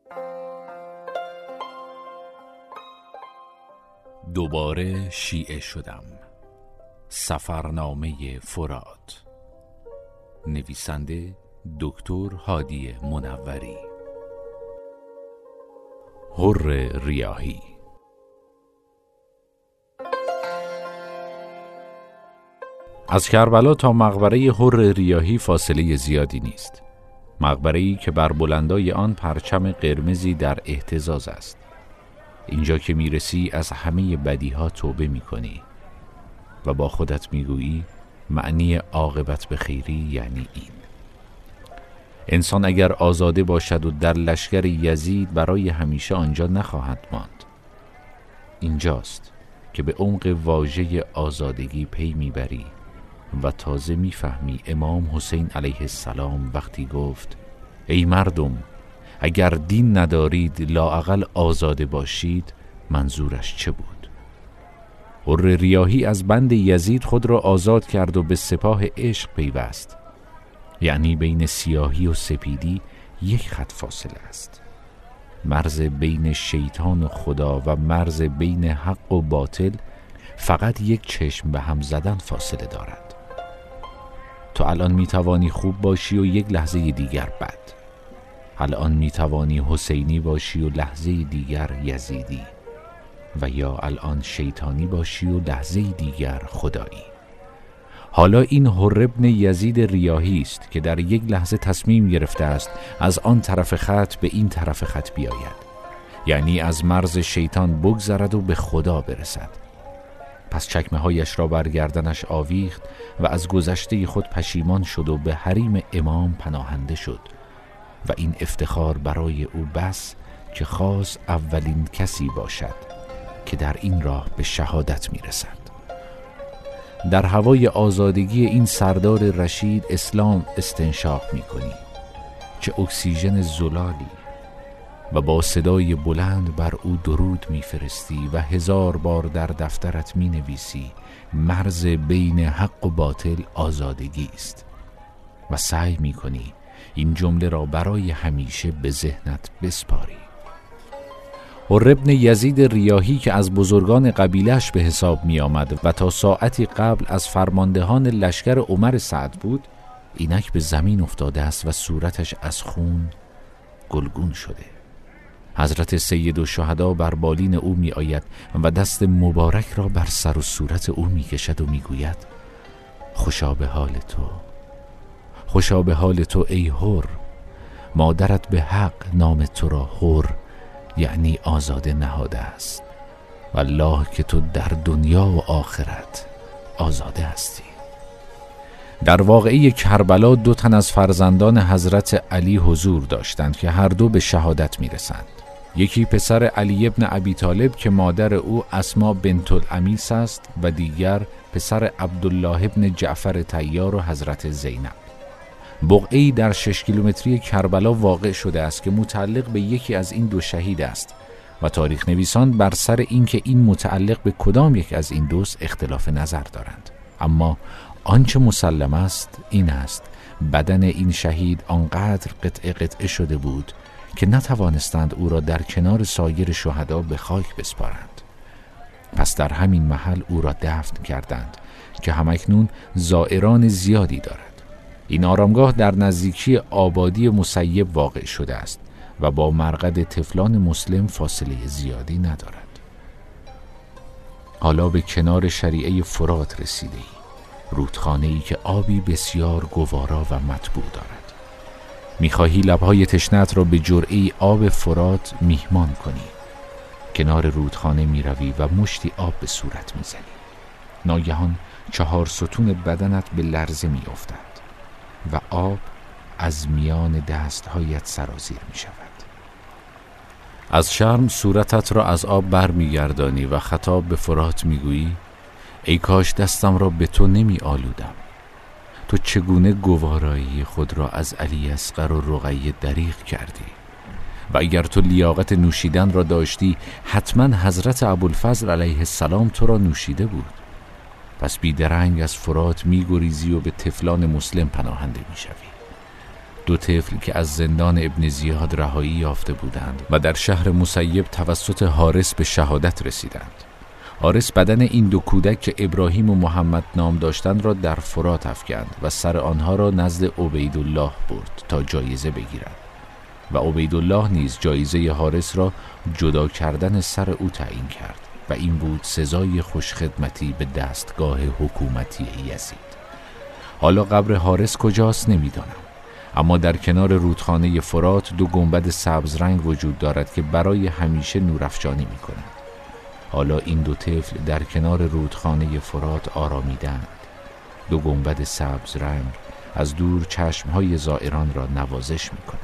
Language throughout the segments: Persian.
دوباره شیعه شدم. سفرنامه فرات. نویسنده دکتر هادی منوری. حر ریاحی. از کربلا تا مقبره حر ریاحی فاصله زیادی نیست. مقبره‌ای که بر بلندای آن پرچم قرمزی در اهتزاز است. اینجا که میرسی از همه بدیها توبه میکنی و با خودت میگویی معنی عاقبت به خیری یعنی این. انسان اگر آزاده باشد و در لشکر یزید برای همیشه آنجا نخواهد ماند. اینجاست که به عمق واژه آزادگی پی میبری و تازه میفهمی امام حسین علیه السلام وقتی گفت ای مردم، اگر دین ندارید لااقل آزاده باشید، منظورش چه بود؟ حر ریاحی از بند یزید خود را آزاد کرد و به سپاه عشق پیوست. یعنی بین سیاهی و سپیدی یک خط فاصله است. مرز بین شیطان و خدا و مرز بین حق و باطل فقط یک چشم به هم زدن فاصله دارد. تو الان میتوانی خوب باشی و یک لحظه دیگر بد. الان میتوانی حسینی باشی و لحظه دیگر یزیدی، و یا الان شیطانی باشی و لحظه دیگر خدایی. حالا این حر ابن یزید ریاحی است که در یک لحظه تصمیم گرفته است از آن طرف خط به این طرف خط بیاید، یعنی از مرز شیطان بگذرد و به خدا برسد. پس چکمه هایش را بر گردنش آویخت و از گذشته خود پشیمان شد و به حریم امام پناهنده شد و این افتخار برای او بس که خاص اولین کسی باشد که در این راه به شهادت میرسد. در هوای آزادگی این سردار رشید اسلام استنشاق میکنی، چه اکسیژن زلالی، و با صدای بلند بر او درود میفرستی و 1000 بار در دفترت مینویسی مرز بین حق و باطل آزادگی است و سعی میکنی این جمله را برای همیشه به ذهنت بسپاری. حر ابن یزید ریاحی که از بزرگان قبیله‌اش به حساب می آمد و تا ساعتی قبل از فرماندهان لشکر عمر سعد بود، اینک به زمین افتاده است و صورتش از خون گلگون شده. حضرت سید الشهدا بر بالین او می آید و دست مبارک را بر سر و صورت او می کشد و می گوید خوشا به حال تو، خوشا به حال تو ای حر. مادرت به حق نام تو را حر یعنی آزاده نهاده است. والله که تو در دنیا و آخرت آزاده هستی. در واقعه کربلا 2 تن از فرزندان حضرت علی حضور داشتند که هر دو به شهادت میرسند. یکی پسر علی ابن ابی طالب که مادر او اسما بنت الامیس است و دیگر پسر عبدالله ابن جعفر طیار و حضرت زینب. بقعه‌ای در 6 کیلومتری کربلا واقع شده است که متعلق به یکی از این 2 شهید است و تاریخ نویسان بر سر این که این متعلق به کدام یک از این 2 اختلاف نظر دارند. اما آنچه مسلم است این است بدن این شهید آنقدر قطعه قطعه شده بود که نتوانستند او را در کنار سایر شهدا به خاک بسپارند. پس در همین محل او را دفن کردند که همکنون زائران زیادی دارد. این آرامگاه در نزدیکی آبادی مسیب واقع شده است و با مرقد طفلان مسلم فاصله زیادی ندارد. حالا به کنار شریعه فرات رسیده ای، رودخانه‌ای که آبی بسیار گوارا و مطبوع دارد. می‌خواهی لب‌های تشنه‌ات را به جرعه‌ای آب فرات میهمان کنی. کنار رودخانه می‌روی و مشتی آب به صورت می‌زنی. ناگهان 4 ستون بدنت به لرزه می‌افتد و آب از میان دستهایت سرازیر می شود. از شرم صورتت را از آب بر می گردانی و خطاب به فرات می گویی ای کاش دستم را به تو نمی آلودم. تو چگونه گوارایی خود را از علی اصغر و رقیه دریغ کردی؟ و اگر تو لیاقت نوشیدن را داشتی حتما حضرت ابوالفضل علیه السلام تو را نوشیده بود. پس بیدرنگ از فرات می گریزی و به طفلان مسلم پناهنده می شوی. دو طفل که از زندان ابن زیاد رهایی یافته بودند و در شهر مسیب توسط حارس به شهادت رسیدند. حارس بدن این دو کودک که ابراهیم و محمد نام داشتند را در فرات افکند و سر آنها را نزد عبیدالله برد تا جایزه بگیرد و عبیدالله نیز جایزه حارس را جدا کردن سر او تعیین کرد و این بود سزای خوشخدمتی به دستگاه حکومتی یزید. حالا قبر حارس کجاست نمیدانم، اما در کنار رودخانه فرات دو گنبد سبز رنگ وجود دارد که برای همیشه نورافشانی می‌کنند. حالا این دو طفل در کنار رودخانه فرات آرامیدند. دو گنبد سبز رنگ از دور چشمهای زائران را نوازش می‌کنند.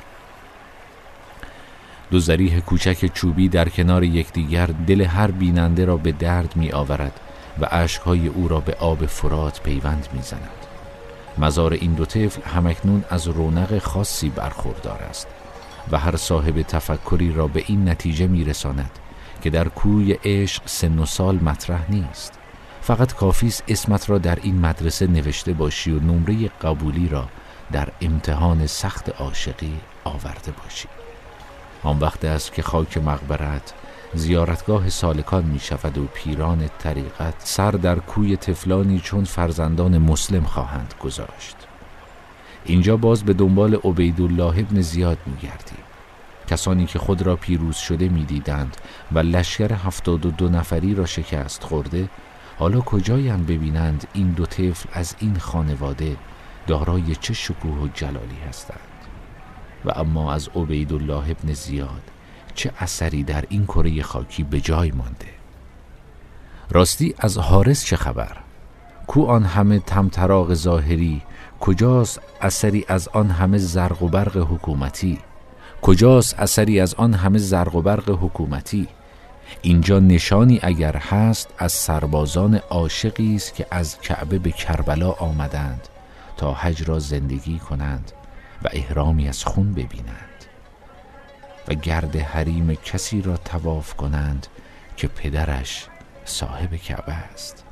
دو ذریح کوچک چوبی در کنار یکدیگر دل هر بیننده را به درد می‌آورد و اشک‌های او را به آب فرات پیوند می‌زند. مزار این دو طفل همکنون از رونق خاصی برخوردار است و هر صاحب تفکری را به این نتیجه می‌رساند که در کوی عشق سن و سال مطرح نیست. فقط کافی است اسمت را در این مدرسه نوشته باشی و نمره قبولی را در امتحان سخت عاشقی آورده باشی. آن وقت است که خاک مقبرت زیارتگاه سالکان می شود و پیران طریقت سر در کوی طفلانی چون فرزندان مسلم خواهند گذاشت. اینجا باز به دنبال عبیدالله ابن زیاد می گردی. کسانی که خود را پیروز شده می دیدند و لشکر 72 نفری را شکست خورده، حالا کجایند ببینند این دو طفل از این خانواده دارای چه شکوه و جلالی هستند. و اما از عبیدالله ابن زیاد چه اثری در این کره خاکی به جای مانده؟ راستی از حارس چه خبر؟ کو آن همه طمطراق ظاهری؟ کجاست اثری از آن همه زرق و برق حکومتی؟ کجاست اثری از آن همه زرق و برق حکومتی؟ اینجا نشانی اگر هست از سربازان عاشقی است که از کعبه به کربلا آمدند تا حج را زندگی کنند و احرامی از خون ببینند و گرد حریم کسی را طواف کنند که پدرش صاحب کعبه است.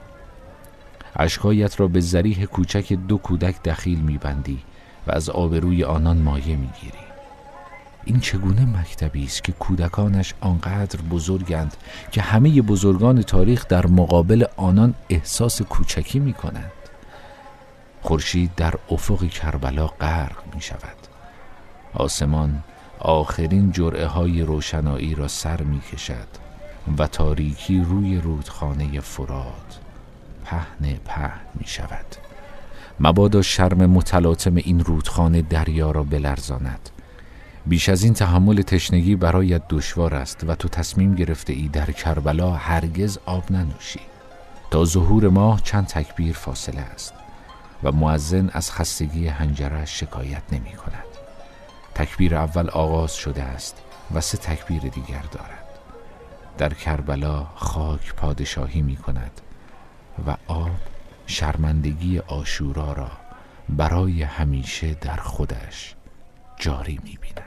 اشکایت را به ذریح کوچک دو کودک دخیل می‌بندی و از آبروی آنان مایه می‌گیری. این چگونه مکتبی است که کودکانش آنقدر بزرگند که همه بزرگان تاریخ در مقابل آنان احساس کوچکی می‌کنند. خورشید در افق کربلا غرق می‌شود. آسمان آخرین جرعه های روشنایی را سر می کشد و تاریکی روی رودخانه فرات پهن می شود. مبادا شرم متلاطم این رودخانه دریا را بلرزاند. بیش از این تحمل تشنگی برایت دشوار است و تو تصمیم گرفته ای در کربلا هرگز آب ننوشی. تا ظهور ماه چند تکبیر فاصله است و مؤذن از خستگی حنجره‌اش شکایت نمی کند. تکبیر اول آغاز شده است و 3 تکبیر دیگر دارد. در کربلا خاک پادشاهی می کند و آب شرمندگی عاشورا را برای همیشه در خودش جاری می بیند.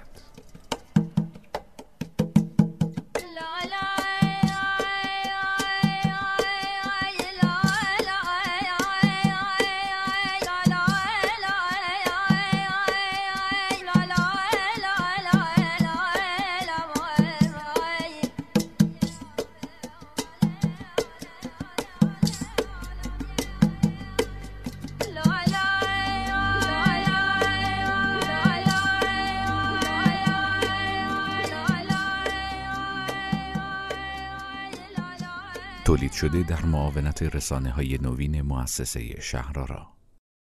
تولید شده در معاونت رسانه‌های نوین مؤسسه شهرآرا.